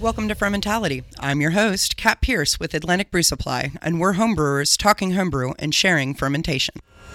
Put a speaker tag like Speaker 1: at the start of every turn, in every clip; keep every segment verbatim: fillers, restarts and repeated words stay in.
Speaker 1: Welcome to Fermentality. I'm your host, Kat Pierce with Atlantic Brew Supply, and we're homebrewers talking homebrew and sharing fermentation.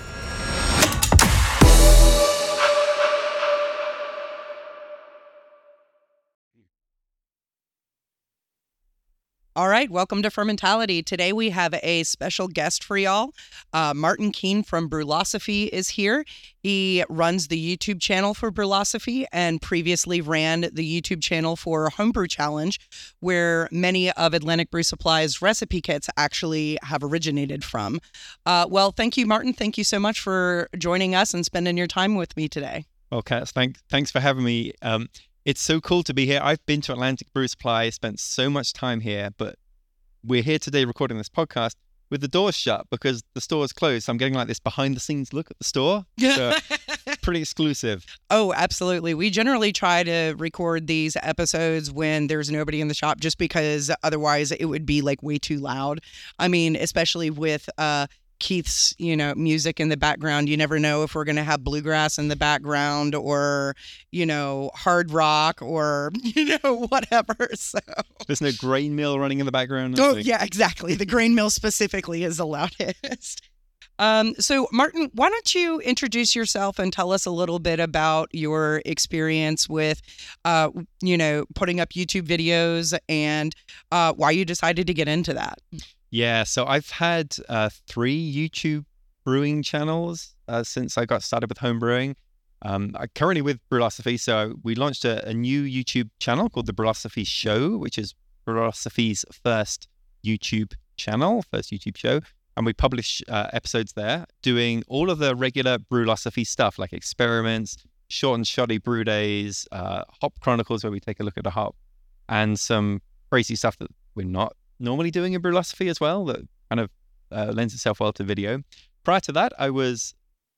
Speaker 1: All right, welcome to Fermentality. Today we have a special guest for y'all. Uh, Martin Keene from Brewlosophy is here. He runs the YouTube channel for Brewlosophy and previously ran the YouTube channel for Homebrew Challenge, where many of Atlantic Brew Supply's recipe kits actually have originated from. Uh, well, thank you, Martin. Thank you so much for joining us and spending your time with me today.
Speaker 2: Well, Kat, thanks, thanks for having me. Um, It's so cool to be here. I've been to Atlantic Brew Supply, spent so much time here, but we're here today recording this podcast with the doors shut because the store is closed. So I'm getting like this behind the scenes look at the store. So pretty exclusive.
Speaker 1: Oh, absolutely. We generally try to record these episodes when there's nobody in the shop just because otherwise it would be like way too loud. I mean, especially with uh Keith's, you know, music in the background. You never know if we're going to have bluegrass in the background or, you know, hard rock or, you know, whatever. So
Speaker 2: there's no grain mill running in the background.
Speaker 1: Oh, yeah, exactly. The grain mill specifically is the loudest. Um, so, Martin, why don't you introduce yourself and tell us a little bit about your experience with, uh, you know, putting up YouTube videos and uh, why you decided to get into that?
Speaker 2: Yeah, so I've had uh, three YouTube brewing channels uh, since I got started with home brewing. Um, I'm currently with Brewlosophy, so we launched a, a new YouTube channel called The Brewlosophy Show, which is Brewlosophy's first YouTube channel, first YouTube show. And we publish uh, episodes there doing all of the regular Brewlosophy stuff like experiments, short and shoddy brew days, uh, hop chronicles where we take a look at a hop, and some crazy stuff that we're not normally doing in Brewlosophy as well that kind of uh, lends itself well to video. Prior to that, I was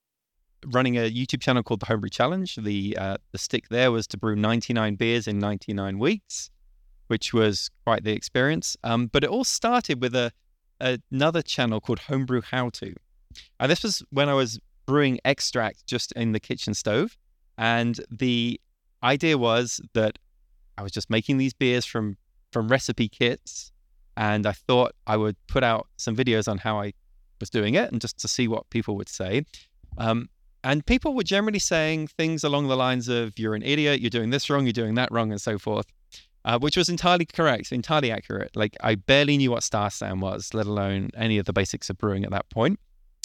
Speaker 2: running a YouTube channel called the Homebrew Challenge. The uh, the stick there was to brew ninety-nine beers in ninety-nine weeks, which was quite the experience. Um, but it all started with a another channel called Homebrew How To. And this was when I was brewing extract just in the kitchen stove. And the idea was that I was just making these beers from from recipe kits. And I thought I would put out some videos on how I was doing it and just to see what people would say. Um, and people were generally saying things along the lines of, you're an idiot, you're doing this wrong, you're doing that wrong, and so forth, uh, which was entirely correct, entirely accurate. Like, I barely knew what Star San was, let alone any of the basics of brewing at that point.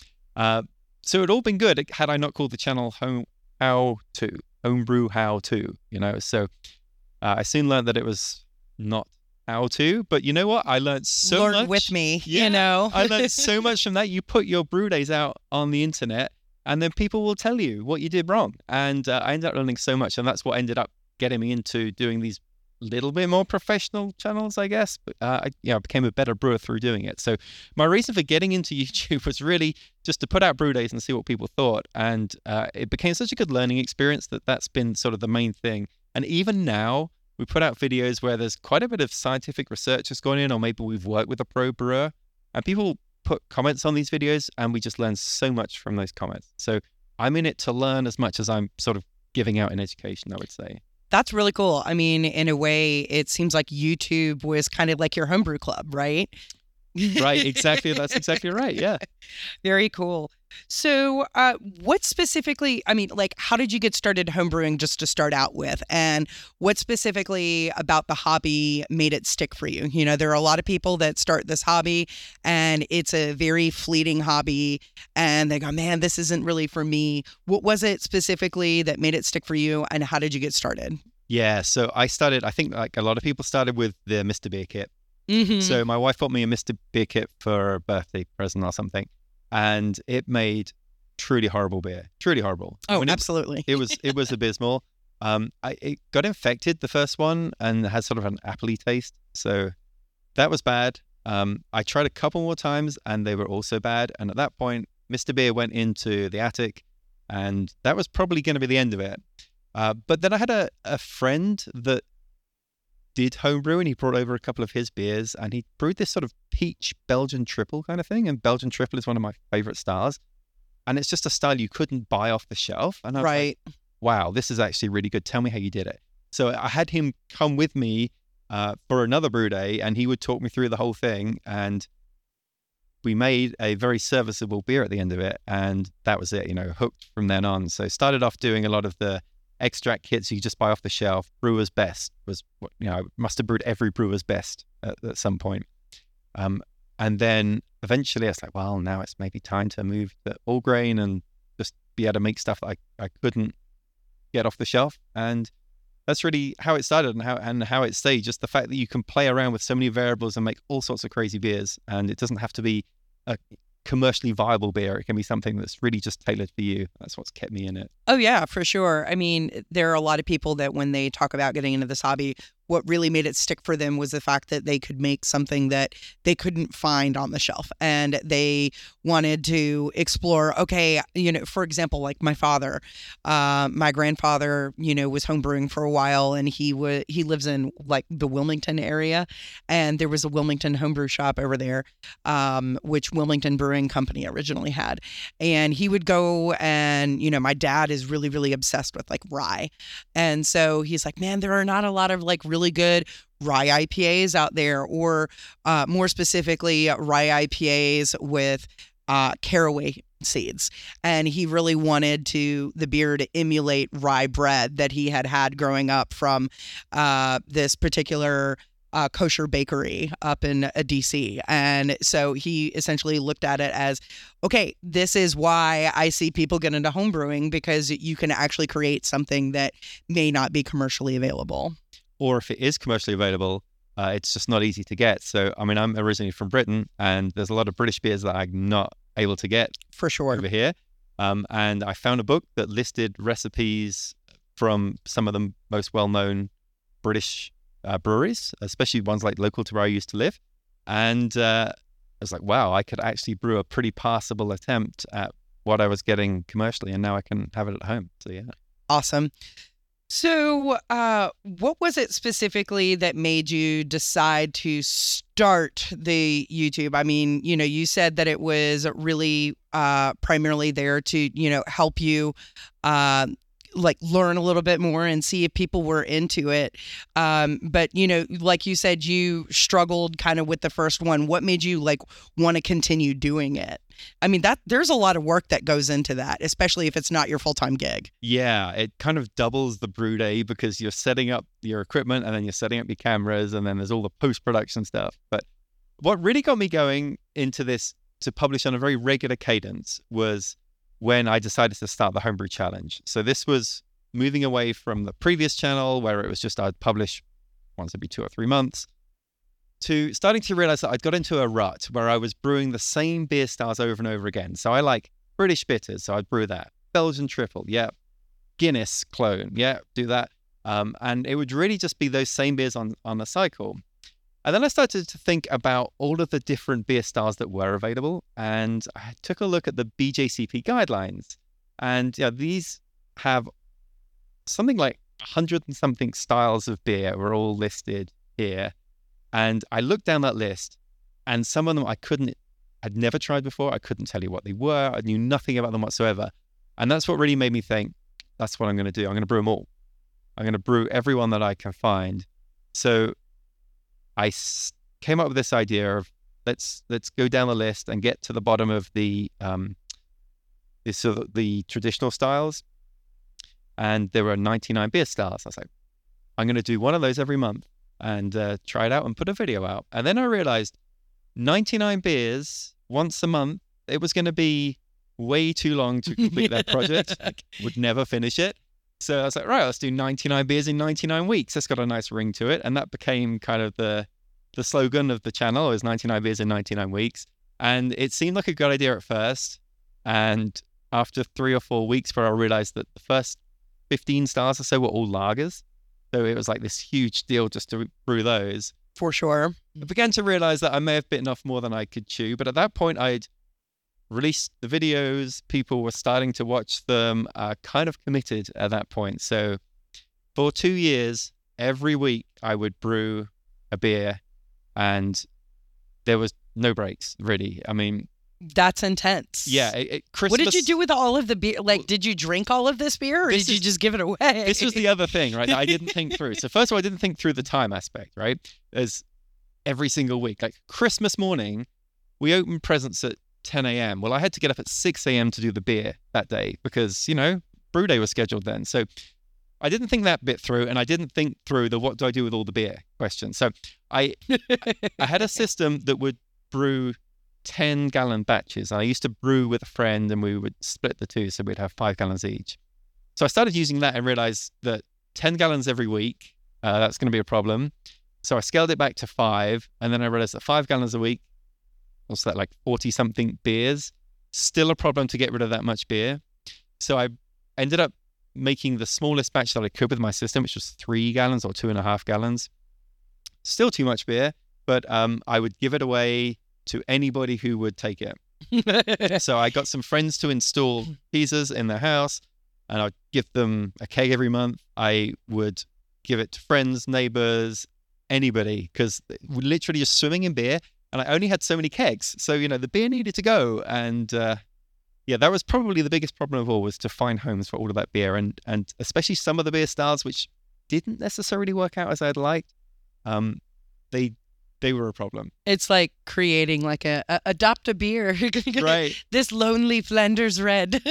Speaker 2: Uh, so it'd all been good had I not called the channel Home How To, Homebrew How To, you know. So uh, I soon learned that it was not how to, but you know what? I learned so
Speaker 1: Learn
Speaker 2: much.
Speaker 1: with me,
Speaker 2: yeah,
Speaker 1: you know.
Speaker 2: I learned so much from that. You put your brew days out on the internet, and then people will tell you what you did wrong. And uh, I ended up learning so much, and that's what ended up getting me into doing these little bit more professional channels, I guess. But uh, I, you know, I became a better brewer through doing it. So my reason for getting into YouTube was really just to put out brew days and see what people thought. And uh, it became such a good learning experience that that's been sort of the main thing. And even now, we put out videos where there's quite a bit of scientific research that's gone in, or maybe we've worked with a pro brewer, and people put comments on these videos, and we just learn so much from those comments. So I'm in it to learn as much as I'm sort of giving out in education, I would say.
Speaker 1: That's really cool. I mean, in a way, it seems like YouTube was kind of like your homebrew club, right?
Speaker 2: Right, exactly. That's exactly right. Yeah.
Speaker 1: Very cool. So uh, what specifically, I mean, like, how did you get started homebrewing just to start out with? And what specifically about the hobby made it stick for you? You know, there are a lot of people that start this hobby and it's a very fleeting hobby and they go, man, this isn't really for me. What was it specifically that made it stick for you, and how did you get started?
Speaker 2: Yeah. So I started, I think like a lot of people started with the Mister Beer kit.
Speaker 1: Mm-hmm.
Speaker 2: So my wife bought me a Mister Beer kit for a birthday present or something, and it made truly horrible beer, truly horrible.
Speaker 1: Oh,
Speaker 2: I mean,
Speaker 1: absolutely.
Speaker 2: It, it was it was abysmal. Um, I, it got infected the first one and had sort of an appley taste, so that was bad. Um, I tried a couple more times and they were also bad. And at that point, Mister Beer went into the attic, and that was probably going to be the end of it. Uh, but then I had a, a friend that did homebrew, and he brought over a couple of his beers, and he brewed this sort of peach Belgian triple kind of thing. And Belgian triple is one of my favorite styles. And it's just a style you couldn't buy off the shelf. And I was
Speaker 1: right.
Speaker 2: like, wow, this is actually really good. Tell me how you did it. So I had him come with me uh, for another brew day, and he would talk me through the whole thing. And we made a very serviceable beer at the end of it, and that was it, you know, hooked from then on. So started off doing a lot of the extract kits you just buy off the shelf. Brewer's Best was, what you know, I must have brewed every Brewer's Best at, at some point. Um, and then eventually I was like, well, now it's maybe time to move to all grain and just be able to make stuff that I, I couldn't get off the shelf. And that's really how it started and how and how it stayed. Just the fact that you can play around with so many variables and make all sorts of crazy beers, and it doesn't have to be a commercially viable beer. It can be something that's really just tailored for you. That's what's kept me in it.
Speaker 1: Oh, yeah, for sure. I mean, there are a lot of people that when they talk about getting into this hobby, what really made it stick for them was the fact that they could make something that they couldn't find on the shelf. And they wanted to explore, okay, you know, for example, like my father, uh, my grandfather, you know, was homebrewing for a while, and he was he lives in like the Wilmington area. And there was a Wilmington homebrew shop over there, um, which Wilmington Brewing Company originally had. And he would go and, you know, my dad is really, really obsessed with like rye. And so he's like, man, there are not a lot of like really really good rye I P As out there, or uh, more specifically, rye I P As with uh, caraway seeds. And he really wanted to the beer to emulate rye bread that he had had growing up from uh, this particular uh, kosher bakery up in uh, D C. And so he essentially looked at it as, okay, this is why I see people get into homebrewing, because you can actually create something that may not be commercially available.
Speaker 2: Or if it is commercially available, uh, it's just not easy to get. So, I mean, I'm originally from Britain, and there's a lot of British beers that I'm not able to get
Speaker 1: for sure
Speaker 2: over here. Um, and I found a book that listed recipes from some of the most well-known British uh, breweries, especially ones like local to where I used to live. And uh, I was like, wow, I could actually brew a pretty passable attempt at what I was getting commercially, and now I can have it at home. So, yeah.
Speaker 1: Awesome. So uh, what was it specifically that made you decide to start the YouTube? I mean, you know, you said that it was really uh, primarily there to, you know, help you uh, like learn a little bit more and see if people were into it. Um, but, you know, like you said, you struggled kind of with the first one. What made you like want to continue doing it? I mean, that there's a lot of work that goes into that, especially if it's not your full-time gig.
Speaker 2: Yeah, it kind of doubles the brew day because you're setting up your equipment and then you're setting up your cameras and then there's all the post-production stuff. But what really got me going into this to publish on a very regular cadence was when I decided to start the Homebrew Challenge. So this was moving away from the previous channel where it was just I'd publish once every two or three months to starting to realize that I'd got into a rut where I was brewing the same beer styles over and over again. So I like British bitters, so I'd brew that. Belgian triple, yeah. Guinness clone, yeah, do that. Um, and it would really just be those same beers on, on a cycle. And then I started to think about all of the different beer styles that were available. And I took a look at the B J C P guidelines. And yeah, these have something like a hundred and something styles of beer were all listed here. And I looked down that list, and some of them I couldn't, I'd never tried before. I couldn't tell you what they were. I knew nothing about them whatsoever. And that's what really made me think, that's what I'm going to do. I'm going to brew them all. I'm going to brew every one that I can find. So I s- came up with this idea of let's let's go down the list and get to the bottom of the um, the, sort of the traditional styles. And there were ninety-nine beer styles. I was like, I'm going to do one of those every month and uh, try it out and put a video out. And then I realized ninety-nine beers once a month, it was going to be way too long to complete that project. Would never finish it. So I was like, right, let's do ninety-nine beers in ninety-nine weeks. That's got a nice ring to it. And that became kind of the the slogan of the channel, is ninety-nine beers in ninety-nine weeks. And it seemed like a good idea at first. And after three or four weeks where I realized that the first fifteen styles or so were all lagers. So it was like this huge deal just to brew those.
Speaker 1: For sure.
Speaker 2: I began to realize that I may have bitten off more than I could chew. But at that point, I'd released the videos. People were starting to watch them, uh, kind of committed at that point. So for two years, every week I would brew a beer and there was no breaks, really. I mean,
Speaker 1: That's intense.
Speaker 2: Yeah, it, it, Christmas.
Speaker 1: What did you do with all of the beer? Like, did you drink all of this beer, or
Speaker 2: This
Speaker 1: did you
Speaker 2: is-
Speaker 1: just give it away?
Speaker 2: This was the other thing, right? That I didn't think through. So first of all, I didn't think through the time aspect, right? There's every single week, like Christmas morning, we opened presents at ten a.m. Well, I had to get up at six a.m. to do the beer that day because, you know, brew day was scheduled then. So I didn't think that bit through, and I didn't think through the what do I do with all the beer question. So I I had a system that would brew ten gallon batches. I used to brew with a friend and we would split the two, so we'd have five gallons each. So I started using that and realized that ten gallons every week, uh, that's going to be a problem. So I scaled it back to five, and then I realized that five gallons a week, what's that, like forty something beers, still a problem to get rid of that much beer. So I ended up making the smallest batch that I could with my system, which was three gallons or two and a half gallons. Still too much beer, but um, I would give it away to anybody who would take it. So I got some friends to install heaters in their house, and I'd give them a keg every month. I would give it to friends, neighbors, anybody, because we're literally just swimming in beer, and I only had so many kegs. So, you know, the beer needed to go. And uh, yeah, that was probably the biggest problem of all, was to find homes for all of that beer, and and especially some of the beer styles which didn't necessarily work out as I'd liked. Um, they they were a problem.
Speaker 1: It's like creating like a, a adopt a beer.
Speaker 2: Right.
Speaker 1: This lonely Flanders Red.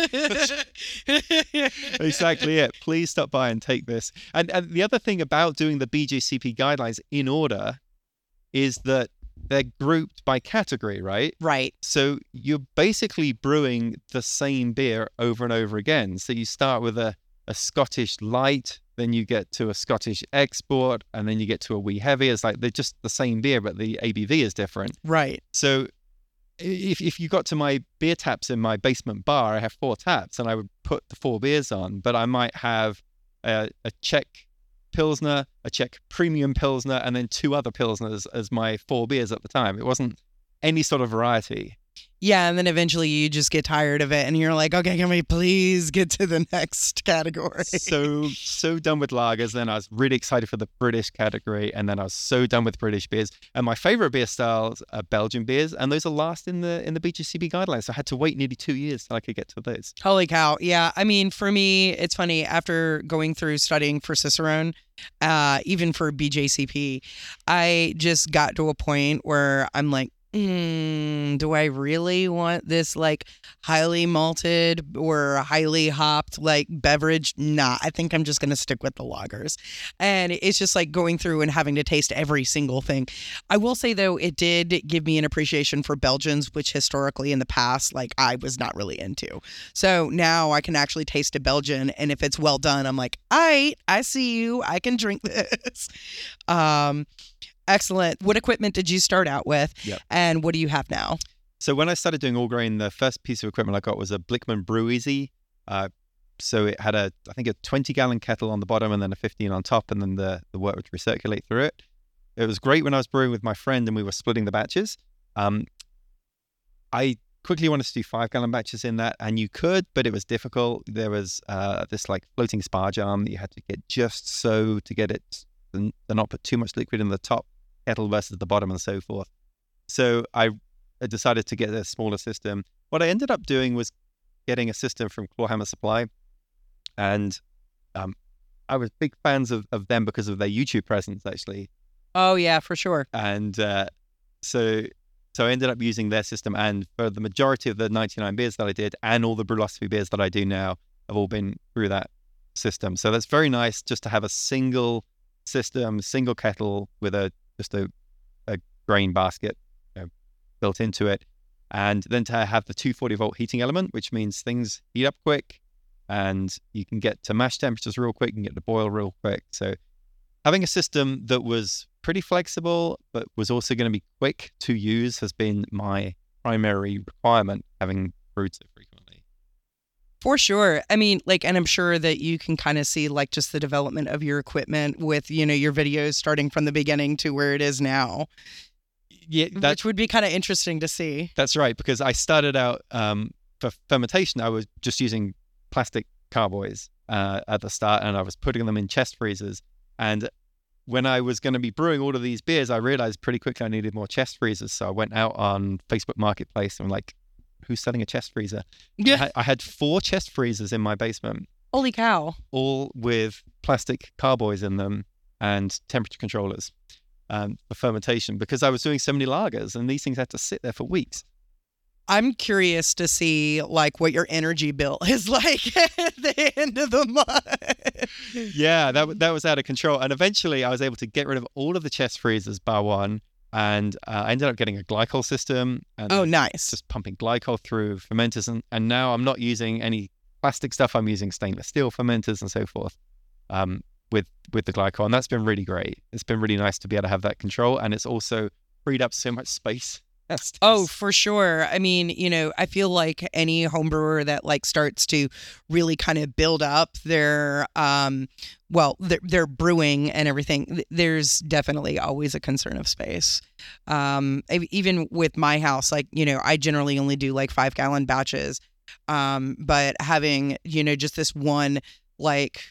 Speaker 2: Exactly it. Please stop by and take this. And, and the other thing about doing the B J C P guidelines in order is that they're grouped by category, right?
Speaker 1: Right.
Speaker 2: So you're basically brewing the same beer over and over again. So you start with a, a Scottish light, then you get to a Scottish export, and then you get to a wee heavy. It's like they're just the same beer, but the A B V is different.
Speaker 1: Right.
Speaker 2: So if if you got to my beer taps in my basement bar, I have four taps, and I would put the four beers on, but I might have a, a Czech Pilsner, a Czech Premium Pilsner, and then two other Pilsners as my four beers at the time. It wasn't any sort of variety.
Speaker 1: Yeah, and then eventually you just get tired of it, and you're like, okay, can we please get to the next category?
Speaker 2: So, so done with lagers. Then I was really excited for the British category, and then I was so done with British beers. And my favorite beer styles are Belgian beers, and those are last in the in the B J C B guidelines. So I had to wait nearly two years till I could get to those.
Speaker 1: Holy cow. Yeah. I mean, for me, it's funny, after going through studying for Cicerone, uh, even for B J C P, I just got to a point where I'm like, Mm, do I really want this like highly malted or highly hopped like beverage? Nah, I think I'm just going to stick with the lagers. And it's just like going through and having to taste every single thing. I will say though, it did give me an appreciation for Belgians, which historically in the past, like I was not really into. So now I can actually taste a Belgian, and if it's well done, I'm like, all right, I see you. I can drink this. Um, Excellent. What equipment did you start out with?
Speaker 2: Yep.
Speaker 1: And what do you have now?
Speaker 2: So when I started doing all grain, the first piece of equipment I got was a Blickman Brew Easy. Uh, so it had a, I think a twenty gallon kettle on the bottom and then a fifteen on top, and then the, the work would recirculate through it. It was great when I was brewing with my friend and we were splitting the batches. Um, I quickly wanted to do five gallon batches in that, and you could, but it was difficult. There was uh, this like floating sparge arm that you had to get just so to get it, and not put too much liquid in the top kettle versus the bottom and so forth. So I decided to get a smaller system. What I ended up doing was getting a system from Clawhammer Supply, and um, I was big fans of, of them because of their YouTube presence, actually.
Speaker 1: Oh yeah, for sure.
Speaker 2: And uh, so so I ended up using their system, and for the majority of the ninety-nine beers that I did and all the Brewlosophy beers that I do now have all been through that system. So that's very nice just to have a single system, single kettle with a just a, a grain basket, you know, built into it, and then to have the two hundred forty volt heating element, which means things heat up quick and you can get to mash temperatures real quick and get to boil real quick. So having a system that was pretty flexible but was also going to be quick to use has been my primary requirement, having brewed so frequently.
Speaker 1: For sure. I mean, like, and I'm sure that you can kind of see like just the development of your equipment with, you know, your videos starting from the beginning to where it is now.
Speaker 2: Yeah, that,
Speaker 1: which would be kind of interesting to see.
Speaker 2: That's right, because I started out um, for fermentation, I was just using plastic carboys uh, at the start, and I was putting them in chest freezers. And when I was going to be brewing all of these beers, I realized pretty quickly I needed more chest freezers. So I went out on Facebook Marketplace and like who's selling a chest freezer.
Speaker 1: Yeah.
Speaker 2: I, had, I had four chest freezers in my basement,
Speaker 1: Holy cow.
Speaker 2: all with plastic carboys in them and temperature controllers um, for fermentation, because I was doing so many lagers, and these things had to sit there for weeks.
Speaker 1: I'm curious to see like what your energy bill is like at the end of the month.
Speaker 2: Yeah, that that was out of control. And eventually I was able to get rid of all of the chest freezers bar one. And uh, I ended up getting a glycol system. And
Speaker 1: oh, nice.
Speaker 2: Just pumping glycol through fermenters. And, and now I'm not using any plastic stuff. I'm using stainless steel fermenters and so forth um, with, with the glycol. And that's been really great. It's been really nice to be able to have that control. And it's also freed up so much space.
Speaker 1: Oh, for sure. I mean, you know, I feel like any home brewer that like starts to really kind of build up their, um, well, their, their brewing and everything, there's definitely always a concern of space. Um, even with my house, like, you know, I generally only do like five gallon batches. Um, but having, you know, just this one, like,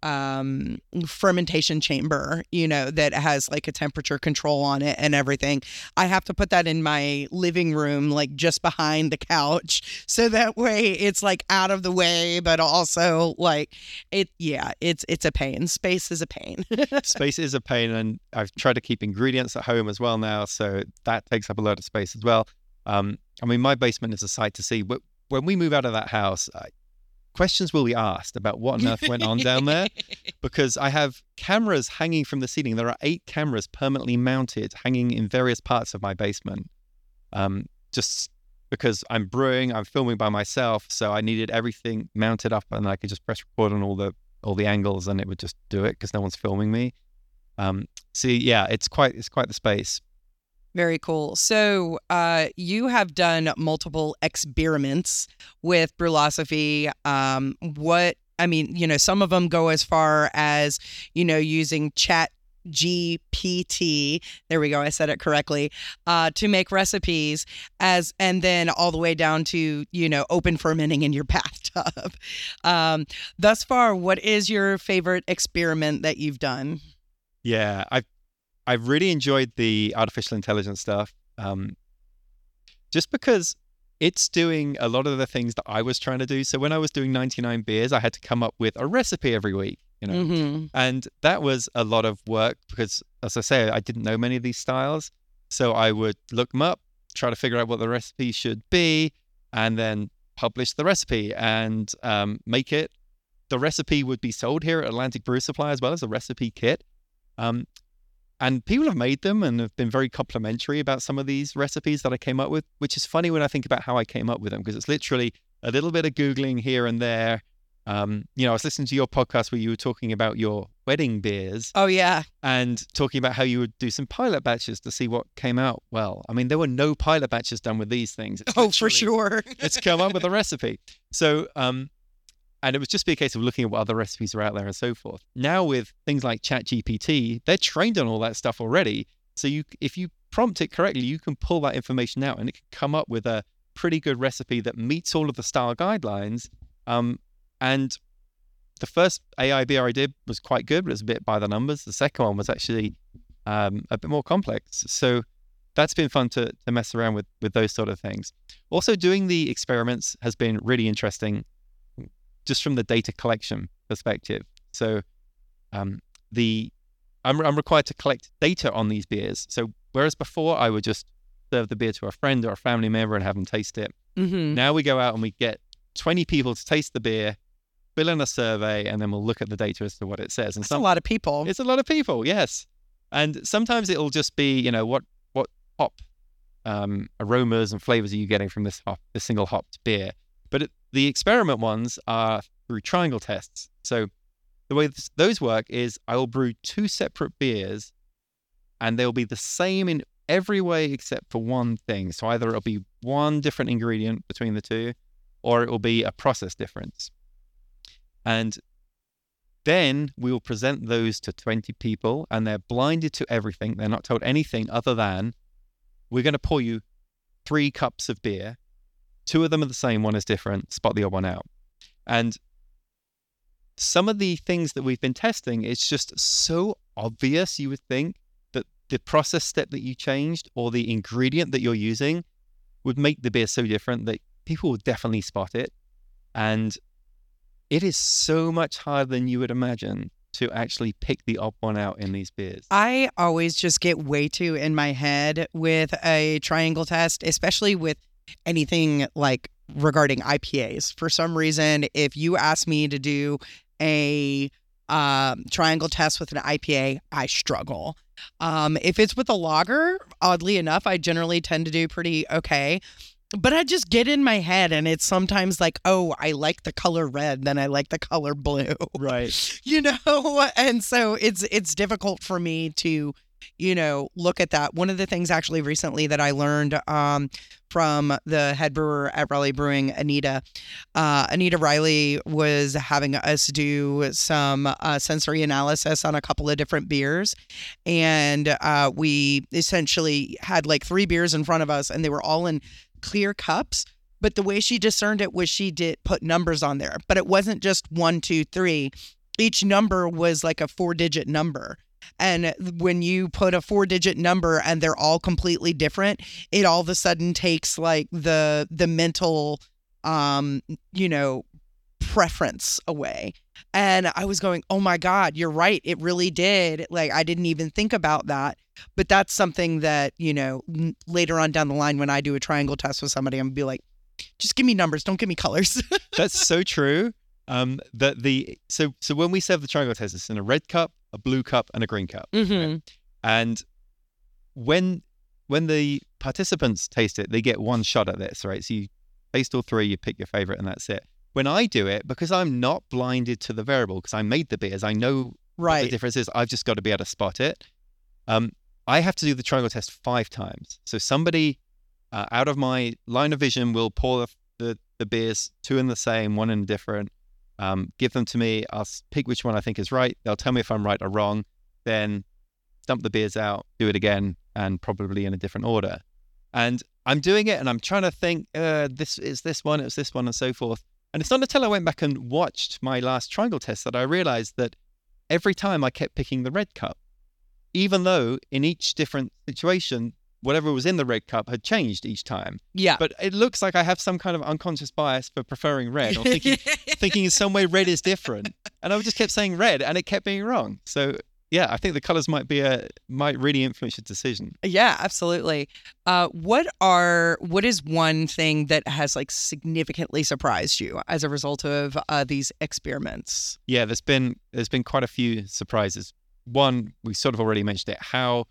Speaker 1: um fermentation chamber, you know, that has like a temperature control on it and everything, I have to put that in my living room, like just behind the couch, so that way it's like out of the way, but also like it yeah it's it's a pain. Space is a pain.
Speaker 2: Space is a pain, and I've tried to keep ingredients at home as well now, so that takes up a lot of space as well. um I mean, my basement is a sight to see, but when we move out of that house, I, questions will be asked about what on earth went on down there, because I have cameras hanging from the ceiling. There are eight cameras permanently mounted, hanging in various parts of my basement. Um, just because I'm brewing, I'm filming by myself, so I needed everything mounted up, and I could just press record on all the all the angles, and it would just do it because no one's filming me. Um, so yeah, it's quite it's quite the space.
Speaker 1: Very cool. So uh, you have done multiple experiments with Brewlosophy. Um, what, I mean, you know, some of them go as far as, you know, using Chat G P T, there we go, I said it correctly, uh, to make recipes, as and then all the way down to, you know, open fermenting in your bathtub. Um, thus far, what is your favorite experiment that you've done?
Speaker 2: Yeah, I've I've really enjoyed the artificial intelligence stuff, um, just because it's doing a lot of the things that I was trying to do. So when I was doing ninety-nine beers, I had to come up with a recipe every week, you know,
Speaker 1: mm-hmm.
Speaker 2: and that was a lot of work because, as I say, I didn't know many of these styles. So I would look them up, try to figure out what the recipe should be, and then publish the recipe and um, make it. The recipe would be sold here at Atlantic Brew Supply as well as a recipe kit. Um, And people have made them and have been very complimentary about some of these recipes that I came up with, which is funny when I think about how I came up with them, because it's literally a little bit of Googling here and there. Um, you know, I was listening to your podcast where you were talking about your wedding beers.
Speaker 1: Oh, yeah.
Speaker 2: And talking about how you would do some pilot batches to see what came out well. I mean, there were no pilot batches done with these things. It's
Speaker 1: oh, for sure.
Speaker 2: Let's come up with a recipe. So, um, and it would just be a case of looking at what other recipes are out there and so forth. Now with things like Chat G P T, they're trained on all that stuff already. So you, if you prompt it correctly, you can pull that information out and it can come up with a pretty good recipe that meets all of the style guidelines. Um, and the first A I beer I did was quite good, but it was a bit by the numbers. The second one was actually um, a bit more complex. So that's been fun to, to mess around with, with those sort of things. Also, doing the experiments has been really interesting, just from the data collection perspective. So um, the I'm, I'm required to collect data on these beers. So whereas before I would just serve the beer to a friend or a family member and have them taste it,
Speaker 1: mm-hmm.
Speaker 2: now we go out and we get twenty people to taste the beer, fill in a survey, and then we'll look at the data as to what it says. And
Speaker 1: That's some, a lot of people.
Speaker 2: It's a lot of people, yes. And sometimes it'll just be, you know, what what hop um, aromas and flavors are you getting from this hop, this single hopped beer? But it, the experiment ones are through triangle tests. So the way this, those work is I will brew two separate beers and they'll be the same in every way except for one thing. So either it'll be one different ingredient between the two, or it will be a process difference. And then we will present those to twenty people and they're blinded to everything. They're not told anything other than, we're going to pour you three cups of beer. Two of them are the same, one is different, spot the odd one out. And some of the things that we've been testing, it's just so obvious, you would think, that the process step that you changed or the ingredient that you're using would make the beer so different that people will definitely spot it. And it is so much harder than you would imagine to actually pick the odd one out in these beers.
Speaker 1: I always just get way too in my head with a triangle test, especially with anything like regarding I P As. For some reason, if you ask me to do a um, triangle test with an I P A, I struggle. Um, if it's with a lager, oddly enough, I generally tend to do pretty okay. But I just get in my head, and it's sometimes like, oh, I like the color red, then I like the color blue.
Speaker 2: Right.
Speaker 1: You know? And so it's it's difficult for me to, you know, look at that. One of the things actually recently that I learned um, from the head brewer at Riley Brewing, Anita, uh, Anita Riley was having us do some uh, sensory analysis on a couple of different beers. And uh, we essentially had like three beers in front of us, and they were all in clear cups. But the way she discerned it was she did put numbers on there. But it wasn't just one, two, three. Each number was like a four digit number. And when you put a four digit number and they're all completely different, it all of a sudden takes like the the mental, um, you know, preference away. And I was going, oh my God, you're right. It really did. Like, I didn't even think about that. But that's something that, you know, later on down the line, when I do a triangle test with somebody, I'm gonna be like, just give me numbers. Don't give me colors.
Speaker 2: That's so true. Um, that the so so when we serve the triangle test, it's in a red cup, a blue cup, and a green cup.
Speaker 1: Mm-hmm.
Speaker 2: Right? And when when the participants taste it, they get one shot at this, right? So you taste all three, you pick your favorite, and that's it. When I do it, because I'm not blinded to the variable, because I made the beers, I know
Speaker 1: right.
Speaker 2: what the difference is. I've just got to be able to spot it. Um, I have to do the triangle test five times. So somebody uh, out of my line of vision will pour the, the, the beers, two in the same, one in different, um, give them to me. I'll pick which one I think is right. They'll tell me if I'm right or wrong. Then dump the beers out, do it again, and probably in a different order. And I'm doing it, and I'm trying to think, uh, this is this one, it's this one, and so forth. And it's not until I went back and watched my last triangle test that I realized that every time I kept picking the red cup, even though in each different situation, whatever was in the red cup had changed each time.
Speaker 1: Yeah.
Speaker 2: But it looks like I have some kind of unconscious bias for preferring red, or thinking, thinking in some way red is different. And I just kept saying red, and it kept being wrong. So yeah, I think the colors might be a might really influence your decision.
Speaker 1: Yeah, absolutely. Uh, what are what is one thing that has like significantly surprised you as a result of uh, these experiments?
Speaker 2: Yeah, there's been there's been quite a few surprises. One, we sort of already mentioned it, how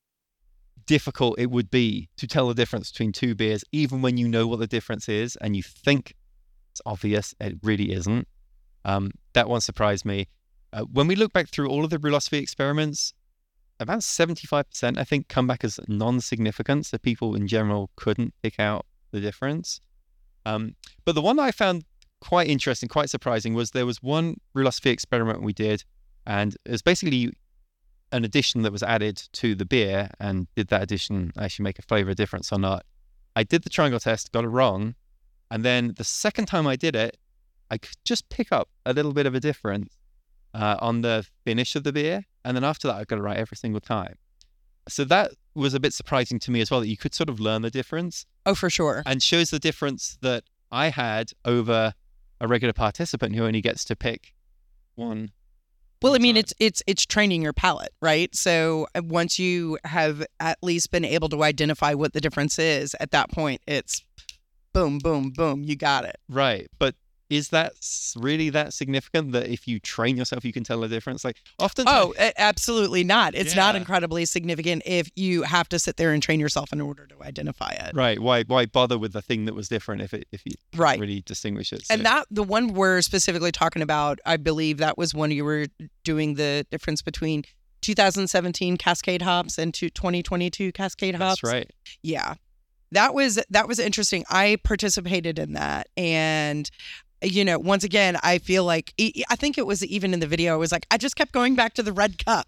Speaker 2: difficult it would be to tell the difference between two beers, even when you know what the difference is and you think it's obvious. It really isn't. Um, that one surprised me. Uh, when we look back through all of the Brewlosophy experiments, about seventy-five percent, I think, come back as non-significant. So people in general couldn't pick out the difference. Um, but the one that I found quite interesting, quite surprising, was there was one Brewlosophy experiment we did, and it was basically an addition that was added to the beer, and did that addition actually make a flavor difference or not? I did the triangle test, got it wrong, and then the second time I did it, I could just pick up a little bit of a difference uh, on the finish of the beer, and then after that I got it right every single time. So that was a bit surprising to me as well, that you could sort of learn the difference.
Speaker 1: Oh, for sure.
Speaker 2: And shows the difference that I had over a regular participant who only gets to pick one.
Speaker 1: Well, I mean, it's it's it's training your palate, right? So once you have at least been able to identify what the difference is, at that point, it's boom, boom, boom, you got it.
Speaker 2: Right. But is that really that significant, that if you train yourself, you can tell the difference? Like often.
Speaker 1: Oh, absolutely not. It's
Speaker 2: yeah.
Speaker 1: not incredibly significant if you have to sit there and train yourself in order to identify it.
Speaker 2: Right. Why why bother with the thing that was different if it if you
Speaker 1: right.
Speaker 2: really distinguish it? So.
Speaker 1: And that the one we're specifically talking about, I believe that was when you were doing the difference between two thousand seventeen Cascade hops and twenty twenty-two Cascade hops.
Speaker 2: That's right.
Speaker 1: Yeah. That was that was interesting. I participated in that, and you know, once again, I feel like, I think it was even in the video, I was like, I just kept going back to the red cup.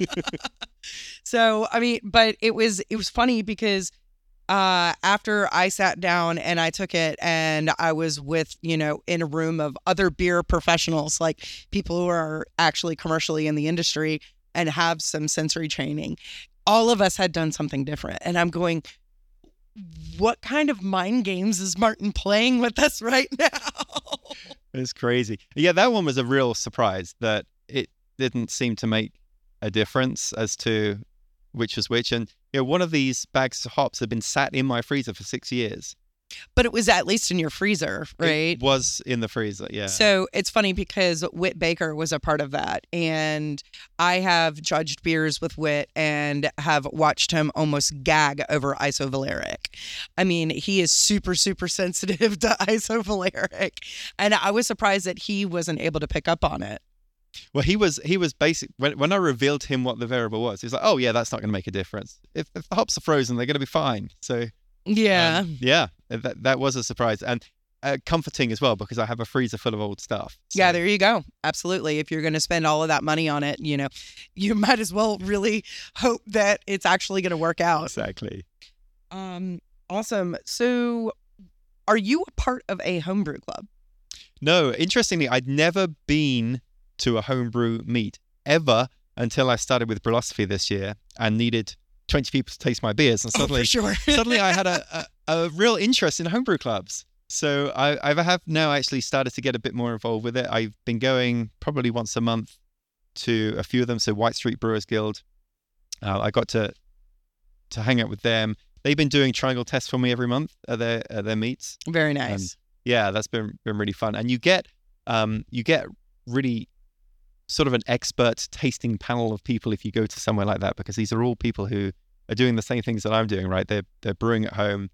Speaker 1: So, I mean, but it was, it was funny because uh, after I sat down and I took it, and I was with, you know, in a room of other beer professionals, like people who are actually commercially in the industry and have some sensory training, all of us had done something different. And I'm going, what kind of mind games is Martin playing with us right now?
Speaker 2: It's crazy. Yeah, that one was a real surprise that it didn't seem to make a difference as to which was which. And you know, one of these bags of hops had been sat in my freezer for six years.
Speaker 1: But it was at least in your freezer, right?
Speaker 2: It was in the freezer, yeah.
Speaker 1: So it's funny because Whit Baker was a part of that. And I have judged beers with Whit and have watched him almost gag over isovaleric. I mean, he is super, super sensitive to isovaleric. And I was surprised that he wasn't able to pick up on it.
Speaker 2: Well, he was he was basic when when I revealed to him what the variable was. He's like, "Oh yeah, that's not going to make a difference. If, if the hops are frozen, they're going to be fine." So
Speaker 1: yeah,
Speaker 2: um, yeah, that that was a surprise and uh, comforting as well because I have a freezer full of old stuff. So.
Speaker 1: Yeah, there you go. Absolutely. If you're going to spend all of that money on it, you know, you might as well really hope that it's actually going to work out.
Speaker 2: Exactly.
Speaker 1: Um. Awesome. So, are you a part of a homebrew club?
Speaker 2: No, interestingly, I'd never been to a homebrew meet ever until I started with Brewlosophy this year and needed twenty people to taste my beers. And suddenly,
Speaker 1: oh, for sure.
Speaker 2: suddenly I had a, a, a real interest in homebrew clubs. So I, I have now actually started to get a bit more involved with it. I've been going probably once a month to a few of them. So White Street Brewers Guild, uh, I got to to hang out with them. They've been doing triangle tests for me every month at their at their meets.
Speaker 1: Very nice.
Speaker 2: And yeah, that's been been really fun. And you get um you get really sort of an expert tasting panel of people if you go to somewhere like that, because these are all people who are doing the same things that I'm doing, right? They're they're brewing at home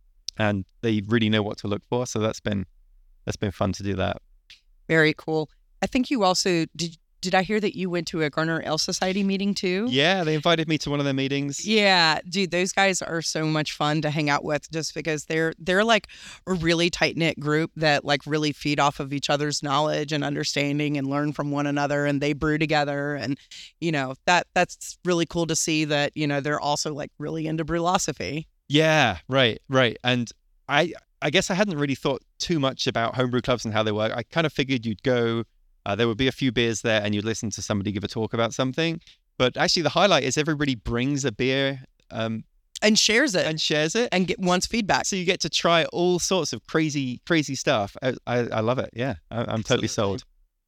Speaker 2: and they really know what to look for. So that's been that's been fun to do that.
Speaker 1: Very cool. I think you also did did I hear that you went to a Garner Ale Society meeting too?
Speaker 2: Yeah, they invited me to one of their meetings.
Speaker 1: Yeah, dude, those guys are so much fun to hang out with just because they're they're like a really tight-knit group that like really feed off of each other's knowledge and understanding and learn from one another, and they brew together, and you know, that that's really cool to see that, you know, they're also like really into Brewlosophy.
Speaker 2: Yeah, right, right. And I I guess I hadn't really thought too much about homebrew clubs and how they work. I kind of figured you'd go Uh, there would be a few beers there and you'd listen to somebody give a talk about something. But actually the highlight is everybody brings a beer um,
Speaker 1: and shares it
Speaker 2: and shares it
Speaker 1: and get wants feedback.
Speaker 2: So you get to try all sorts of crazy, crazy stuff. I, I, I love it. Yeah, I, I'm totally sold.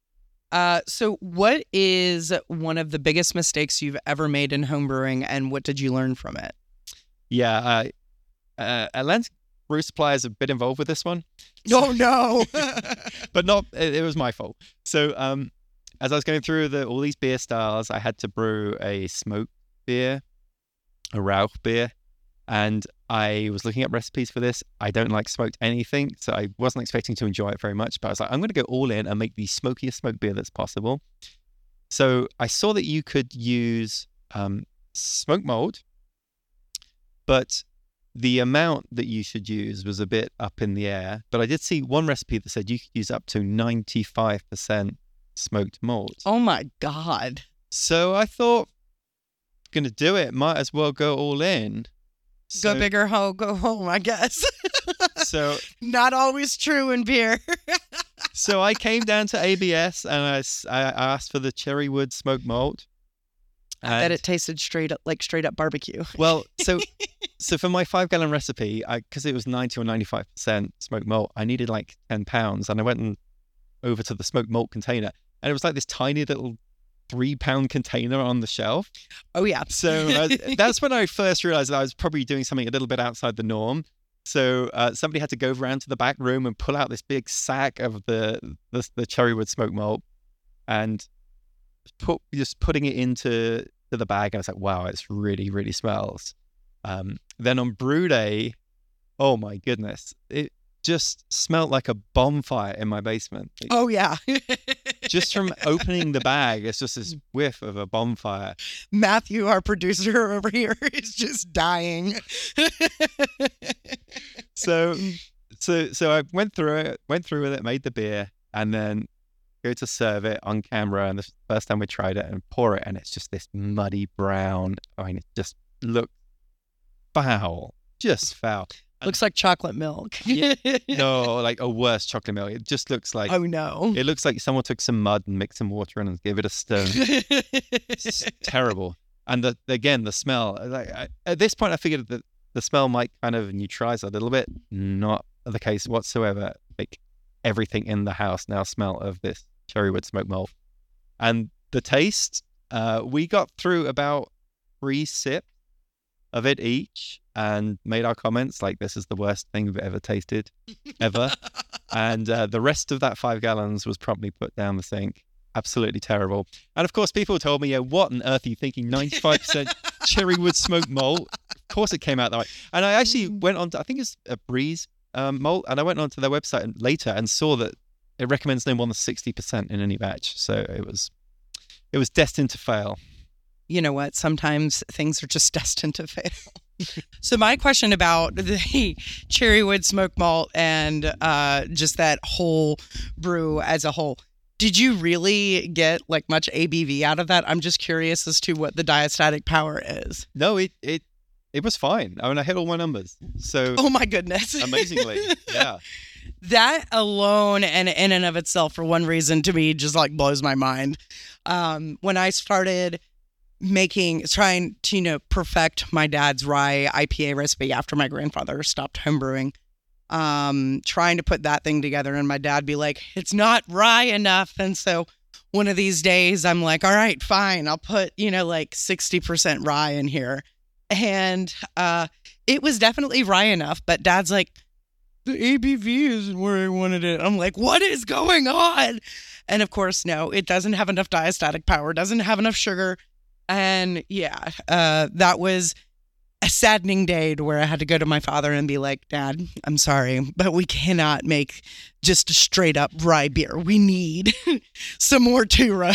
Speaker 1: Uh, so what is one of the biggest mistakes you've ever made in homebrewing, and what did you learn from it?
Speaker 2: Yeah, uh, uh, Atlantic Brew Supply is a bit involved with this one.
Speaker 1: Oh no!
Speaker 2: But not, it, it was my fault. So um, as I was going through the, all these beer styles, I had to brew a smoked beer, a Rauch beer, and I was looking at recipes for this. I don't like smoked anything, so I wasn't expecting to enjoy it very much, but I was like, I'm going to go all in and make the smokiest smoked beer that's possible. So I saw that you could use um, smoke mold, but the amount that you should use was a bit up in the air. But I did see one recipe that said you could use up to ninety-five percent smoked malt.
Speaker 1: Oh my God.
Speaker 2: So I thought, going to do it, might as well go all in. So,
Speaker 1: go big or ho, go home, I guess.
Speaker 2: So
Speaker 1: not always true in beer.
Speaker 2: So I came down to A B S and I, I asked for the Cherrywood smoked malt.
Speaker 1: I bet it tasted straight up like straight up barbecue.
Speaker 2: Well, so so for my five gallon recipe, because it was ninety or ninety-five percent smoked malt, I needed like ten pounds, and I went and over to the smoked malt container, and it was like this tiny little three pound container on the shelf.
Speaker 1: Oh yeah.
Speaker 2: So uh, that's when I first realized that I was probably doing something a little bit outside the norm. So uh, somebody had to go around to the back room and pull out this big sack of the the, the Cherrywood smoked malt, and put just putting it into to the bag. I was like, wow, it's really, really smells. Um, then on brew day, oh my goodness, it just smelled like a bonfire in my basement. It,
Speaker 1: oh yeah.
Speaker 2: Just from opening the bag, it's just this whiff of a bonfire.
Speaker 1: Matthew, our producer over here, is just dying.
Speaker 2: so, so, so I went through it, went through with it, made the beer, and then go to serve it on camera. And the first time we tried it and pour it, and it's just this muddy brown. I mean, it just looked foul, just foul.
Speaker 1: Looks like chocolate milk.
Speaker 2: Yeah, no, like a worse chocolate milk. It just looks like,
Speaker 1: oh no.
Speaker 2: It looks like someone took some mud and mixed some water in and gave it a stir. It's terrible. And the, again, the smell. Like I, at this point, I figured that the smell might kind of neutralize a little bit. Not the case whatsoever. Like everything in the house now smell of this cherrywood smoked malt. And the taste, uh, we got through about three sips of it each and made our comments like, this is the worst thing we've ever tasted, ever. And uh, the rest of that five gallons was promptly put down the sink. Absolutely terrible. And of course, people told me, yeah, what on earth are you thinking? ninety-five percent cherrywood smoked malt. Of course it came out that way. And I actually went on to, I think it's a Breeze um, malt, and I went onto their website and later and saw that it recommends no more than sixty percent in any batch. So it was, it was destined to fail.
Speaker 1: You know what? Sometimes things are just destined to fail. So my question about the cherrywood smoked malt and uh, just that whole brew as a whole, did you really get like much A B V out of that? I'm just curious as to what the diastatic power is.
Speaker 2: No, it it it was fine. I mean, I hit all my numbers. So
Speaker 1: oh my goodness,
Speaker 2: amazingly, yeah.
Speaker 1: That alone and in and of itself, for one reason, to me, just like blows my mind. Um, when I started making, trying to, you know, perfect my dad's rye I P A recipe after my grandfather stopped homebrewing, um, trying to put that thing together, and my dad be like, it's not rye enough. And so one of these days I'm like, all right, fine. I'll put, you know, like sixty percent rye in here. And uh, it was definitely rye enough, but dad's like, the A B V isn't where I wanted it. I'm like, what is going on? And of course, no, it doesn't have enough diastatic power, doesn't have enough sugar. And yeah, uh, that was a saddening day to where I had to go to my father and be like, Dad, I'm sorry, but we cannot make just a straight up rye beer. We need some more two-row.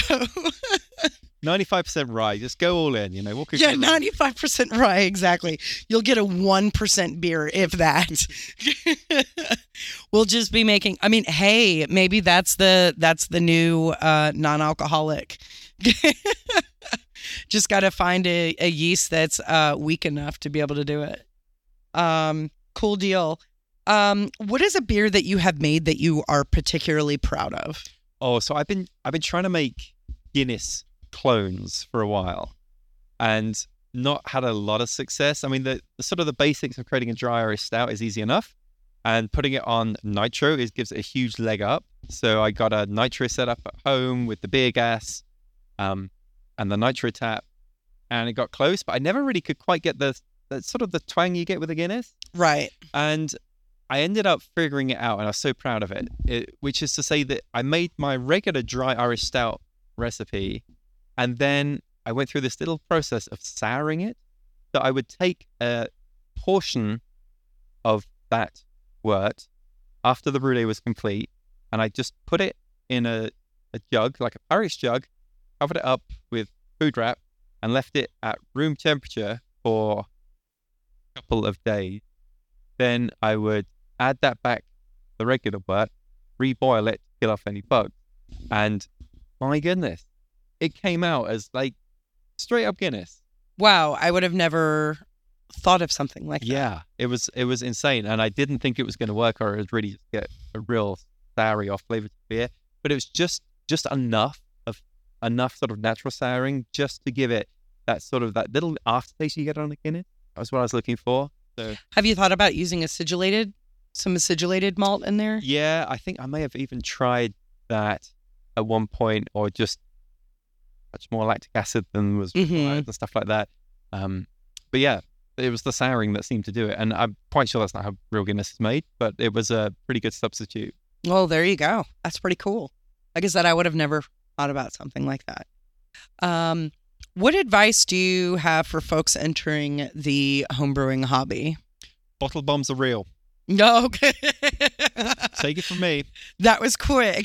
Speaker 2: ninety-five percent rye. Just go all in, you know. What could
Speaker 1: yeah, ninety-five percent rye, exactly. You'll get a one percent beer, if that. We'll just be making, I mean, hey, maybe that's the that's the new uh, non-alcoholic. Just got to find a, a yeast that's uh, weak enough to be able to do it. Um, cool deal. Um, what is a beer that you have made that you are particularly proud of?
Speaker 2: Oh, so I've been I've been trying to make Guinness clones for a while and not had a lot of success. I mean, the, the sort of the basics of creating a dry Irish stout is easy enough, and putting it on nitro is gives it a huge leg up. So I got a nitro set up at home with the beer gas um, and the nitro tap, and it got close, but I never really could quite get the, the sort of the twang you get with a Guinness.
Speaker 1: Right.
Speaker 2: And I ended up figuring it out, and I was so proud of it, it which is to say that I made my regular dry Irish stout recipe, and then I went through this little process of souring it. So I would take a portion of that wort after the brulee was complete, and I just put it in a, a jug, like a Parish jug, covered it up with food wrap, and left it at room temperature for a couple of days. Then I would add that back the regular wort, reboil it, kill off any bugs, and my goodness, it came out as like straight up Guinness.
Speaker 1: Wow, I would have never thought of something like that.
Speaker 2: Yeah, it was it was insane, and I didn't think it was going to work, or it would really get a real soury off flavor to beer. But it was just just enough of enough sort of natural souring just to give it that sort of that little aftertaste you get on a Guinness. That was what I was looking for. So,
Speaker 1: have you thought about using acidulated, some acidulated malt in there?
Speaker 2: Yeah, I think I may have even tried that at one point, or just much more lactic acid than was required mm-hmm. and stuff like that. Um, but yeah, it was the souring that seemed to do it. And I'm quite sure that's not how real Guinness is made, but it was a pretty good substitute.
Speaker 1: Well, there you go. That's pretty cool. Like I said, I would have never thought about something like that. Um, what advice do you have for folks entering the homebrewing hobby?
Speaker 2: Bottle bombs are real.
Speaker 1: No, okay.
Speaker 2: Take it from me.
Speaker 1: That was quick.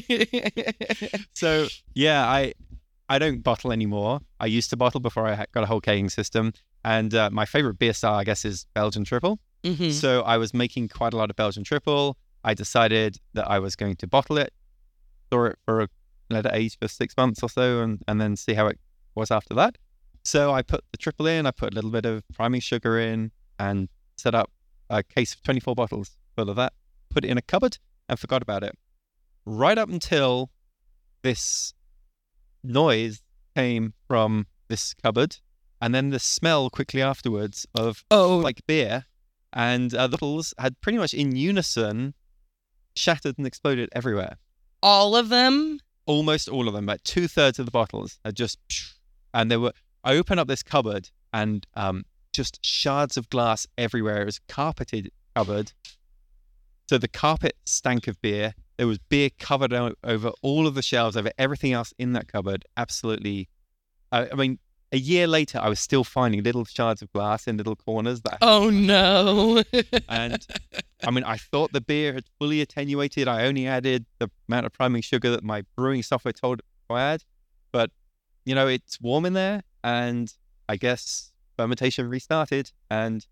Speaker 2: So, yeah, I I don't bottle anymore. I used to bottle before I got a whole kegging system. And uh, my favorite beer style, I guess, is Belgian Triple. Mm-hmm. So I was making quite a lot of Belgian Triple. I decided that I was going to bottle it, store it for a let it age for six months or so, and, and then see how it was after that. So I put the triple in, I put a little bit of priming sugar in, and set up a case of twenty-four bottles full of that, put it in a cupboard, and forgot about it. Right up until this noise came from this cupboard, and then the smell quickly afterwards of
Speaker 1: Oh,
Speaker 2: like beer, and uh, the bottles had pretty much in unison shattered and exploded everywhere.
Speaker 1: all of them?
Speaker 2: Almost all of them, about two thirds of the bottles had just, and they were. I opened up this cupboard and um, just shards of glass everywhere. It was a carpeted cupboard, so the carpet stank of beer. There was beer covered o- over all of the shelves, over everything else in that cupboard. Absolutely. Uh, I mean, a year later, I was still finding little shards of glass in little corners. That
Speaker 1: Oh, no.
Speaker 2: and I mean, I thought the beer had fully attenuated. I only added the amount of priming sugar that my brewing software told I had. But, you know, it's warm in there. And I guess fermentation restarted and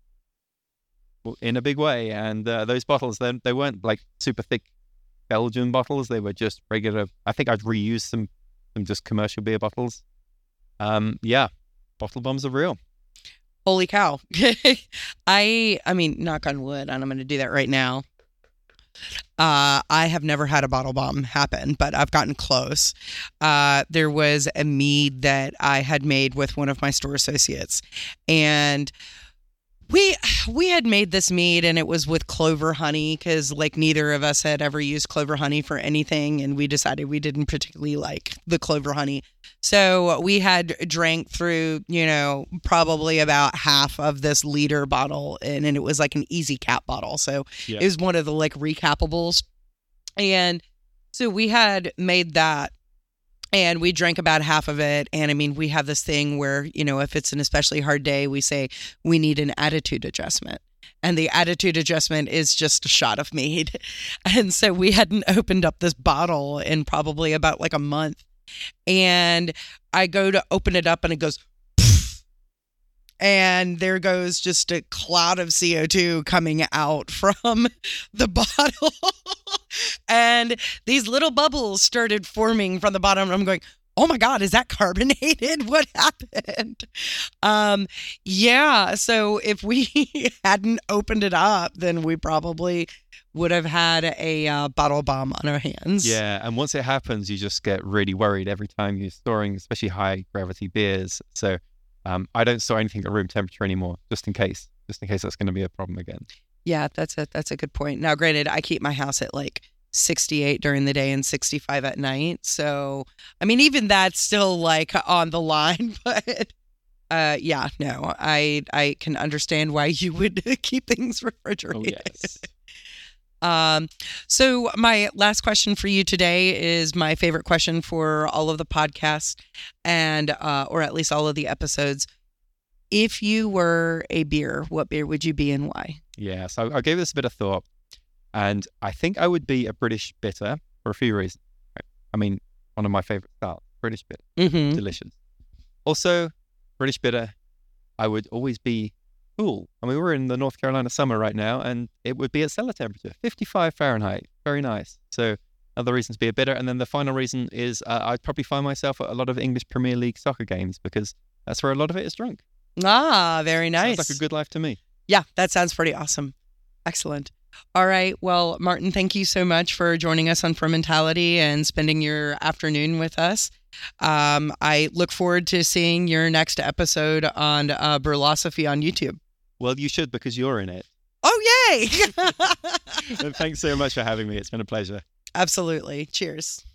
Speaker 2: in a big way. And uh, those bottles, they, they weren't like super thick Belgian bottles. They were just regular. I think I'd reused some, some just commercial beer bottles. Um, yeah, bottle bombs are real.
Speaker 1: Holy cow. I I mean, knock on wood, and I'm going to do that right now. Uh, I have never had a bottle bomb happen, but I've gotten close. Uh, there was a mead that I had made with one of my store associates, and we we had made this mead, and it was with clover honey because like neither of us had ever used clover honey for anything, and we decided we didn't particularly like the clover honey. So we had drank through, you know, probably about half of this liter bottle, and, and it was like an easy cap bottle. So
Speaker 2: Yeah.
Speaker 1: it was one of the like recapables. And so we had made that, and we drank about half of it. And I mean, we have this thing where, you know, if it's an especially hard day, we say we need an attitude adjustment. And the attitude adjustment is just a shot of mead. And so we hadn't opened up this bottle in probably about like a month. And I go to open it up and it goes, poof, and there goes just a cloud of C O two coming out from the bottle. And these little bubbles started forming from the bottom. And I'm going, oh my God, is that carbonated? What happened? Um, yeah. So if we hadn't opened it up, then we probably would have had a uh, bottle bomb on our hands.
Speaker 2: Yeah, and once it happens, you just get really worried every time you're storing, especially high gravity beers. So um, I don't store anything at room temperature anymore, just in case, just in case that's going to be a problem again.
Speaker 1: Yeah, that's a that's a good point. Now, granted, I keep my house at like sixty-eight during the day and sixty-five at night. So, I mean, even that's still like on the line. But uh, yeah, no, I I can understand why you would keep things refrigerated.
Speaker 2: Oh, yes.
Speaker 1: Um, so my last question for you today is my favorite question for all of the podcasts and, uh, or at least all of the episodes. If you were a beer, what beer would you be and why?
Speaker 2: Yeah, so I gave this a bit of thought, and I think I would be a British bitter for a few reasons. I mean, one of my favorite styles, British bitter,
Speaker 1: Mm-hmm.
Speaker 2: delicious. Also, British bitter, I would always be cool. I mean, we're in the North Carolina summer right now, and it would be at cellar temperature, fifty-five Fahrenheit. Very nice. So another reason to be a bitter. And then the final reason is uh, I'd probably find myself at a lot of English Premier League soccer games because that's where a lot of it is drunk.
Speaker 1: Ah, very nice.
Speaker 2: Sounds like a good life to me.
Speaker 1: Yeah, that sounds pretty awesome. Excellent. All right. Well, Martin, thank you so much for joining us on Fermentality and spending your afternoon with us. Um, I look forward to seeing your next episode on uh, Brulosophy on YouTube.
Speaker 2: Well, you should because you're in it.
Speaker 1: Oh, yay!
Speaker 2: And thanks so much for having me. It's been a pleasure.
Speaker 1: Absolutely. Cheers.